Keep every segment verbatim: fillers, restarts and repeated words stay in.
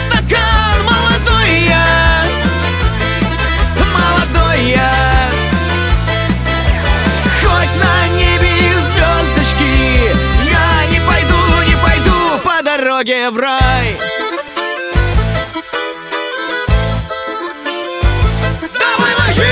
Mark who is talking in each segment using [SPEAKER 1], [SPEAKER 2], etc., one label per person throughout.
[SPEAKER 1] стакан. Молодой я, молодой я. Хоть на небе и звездочки, я не пойду, не пойду по дороге в рай. Давай, мужик!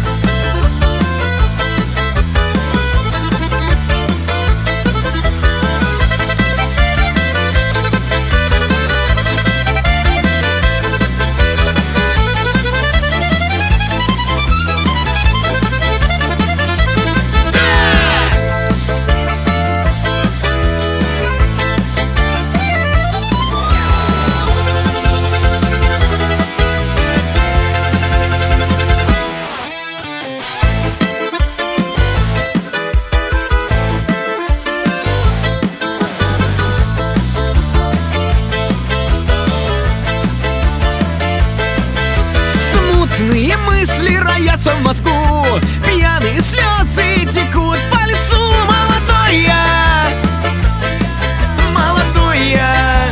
[SPEAKER 1] Смутные мысли роятся в мозгу, пьяные слезы текут по лицу. Молодой я, молодой я.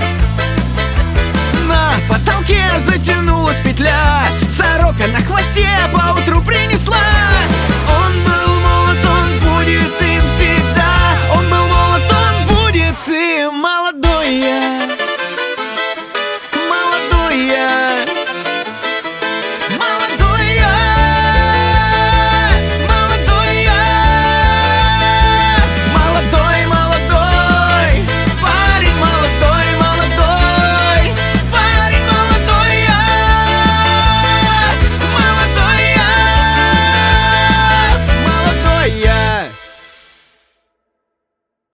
[SPEAKER 1] На потолке затянулась петля, сорока на хвосте поутру принесла.